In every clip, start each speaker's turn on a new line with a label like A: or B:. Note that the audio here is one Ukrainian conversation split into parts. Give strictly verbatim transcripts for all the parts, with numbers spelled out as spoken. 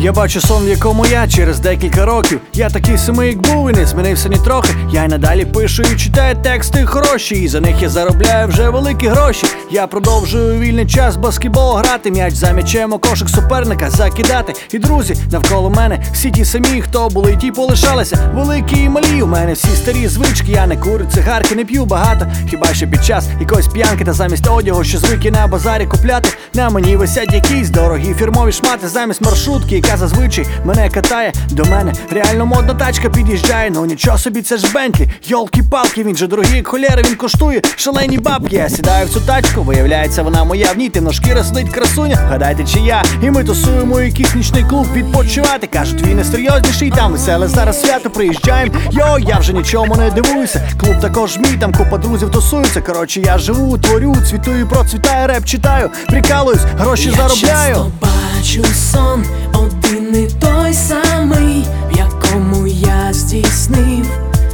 A: Я бачу сон, в якому я через декілька років. Я такий самий, як був, і не змінився ні трохи. Я й надалі пишу і читаю тексти хороші, і за них я заробляю вже великі гроші. Я продовжую вільний час баскетбол грати, м'яч за м'ячем у кошик суперника закидати. І друзі навколо мене всі ті самі, хто були й ті полишалися, великі і малі. У мене всі старі звички, я не курю цигарки, не п'ю багато, хіба що під час якоїсь п'янки. Та замість одягу, що звики на базарі купляти, на мені висять якісь дорогі фірмові шмати. Замість маршрутки, яка зазвичай мене катає, до мене реально модна тачка під'їжджає. Ну нічого собі, це ж Бентлі, йолки-палки, він же дорогий як холєра, він коштує шалені бабки. Я сідаю в цю тачку, виявляється вона моя, в ній темношкіра сидить красуня, гадайте чи я. І ми тусуємо якийсь нічний клуб відпочивати. Кажуть, він не серйозніший, там веселе зараз свято, приїжджаємо. Йо, я вже нічому не дивуюся, клуб також мій, там купа друзів тусуються. Коротше, я живу, творю, цвітую, процвітаю, реп читаю, прикалуюсь, гроші
B: я
A: заробляю.
B: Я часто бачу сон, один і той самий, в якому я здійснив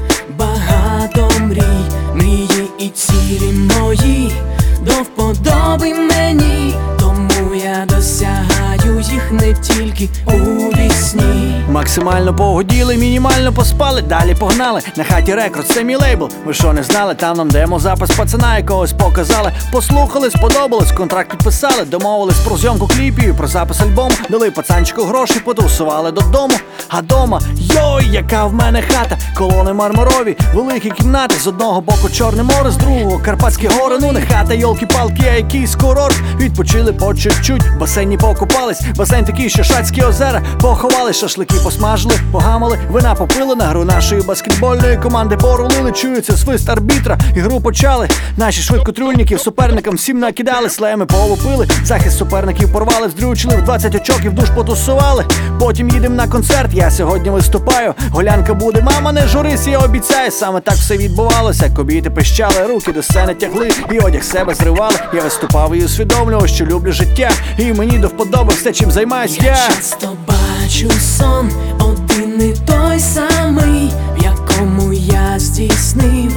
B: багато мрій, мрії і цілі мої до вподоби мені, тому я досягаю їх не тільки у вісні.
A: Максимально погоділи, мінімально поспали, далі погнали. На хаті рекорд, це мій лейбл. Ви що не знали? Там нам демо запис пацана якогось показали. Послухали, сподобалось, контракт підписали, домовились про зйомку кліпів, про запис альбому. Дали пацанчику гроші, потусували додому. А дома, йой, яка в мене хата. Колони мармурові, великі кімнати. З одного боку Чорне море, з другого Карпатські гори. Ну не хата, йолки-палки, а якийсь курорт. Відпочили по чуть-чуть, в басейні покупались. Басейн такий, що Шацькі озера. Поховали, шашлики посмажили, погамали, вина попили, на гру нашої баскетбольної команди порулили. Чується свист арбітра, ігру почали. Наші швидкотрюльників суперникам всім накидали, слеми полупили, захист суперників порвали, вздрючили, в двадцять очок і в душ потусували. Потім їдем на концерт, я сьогодні виступаю. Голянка буде, мама, не журись, я обіцяю. Саме так все відбувалося, кобіти пищали, руки до сцени тягли і одяг себе зривали. Я виступав і усвідомлював, що люблю життя, і мені до вподоби все, чим займаюсь я.
B: Я часто бачу сон, один і той самий, в якому я здійснив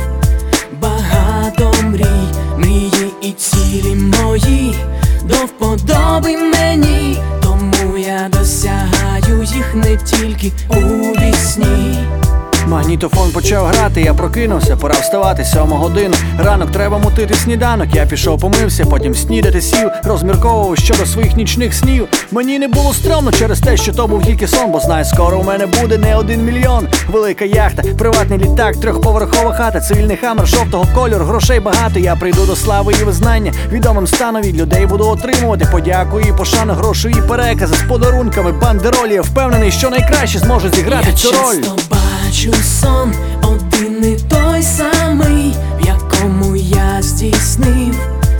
B: багато мрій, мрії і цілі мої до вподоби мені, тому я досягаю їх не тільки у вісні.
A: Магнітофон почав грати, я прокинувся, пора вставати, сьома година. Ранок, треба мутити сніданок, я пішов помився, потім снідати сів, розмірковував щодо своїх нічних снів. Мені не було стрьомно через те, що то був тільки сон, бо знаю, скоро у мене буде не один мільйон. Велика яхта, приватний літак, трьохповерхова хата, цивільний хамер жовтого кольору, грошей багато. Я прийду до слави і визнання, відомим стану від людей буду отримувати подяку і пошану, грошові перекази з подарунками, бандеролі. Я впевнений, що найкраще зможу зіграти
B: я
A: цю роль.
B: Я часто бачу сон, один і той самий, в якому я здійснив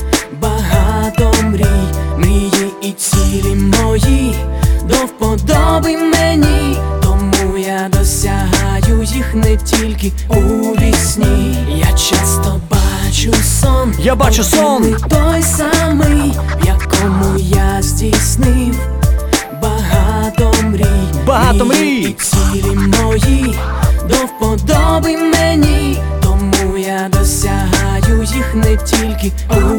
B: багато мрій, мрії і цілі мої до вподоби мені, тому я досягаю їх не тільки у вісні. Я часто бачу сон,
A: Я бачу сон,
B: один і той самий, в якому я здійснив багато мрій,
A: багато мрій
B: і цілі мої до вподоби мені, тому я досягаю їх не тільки у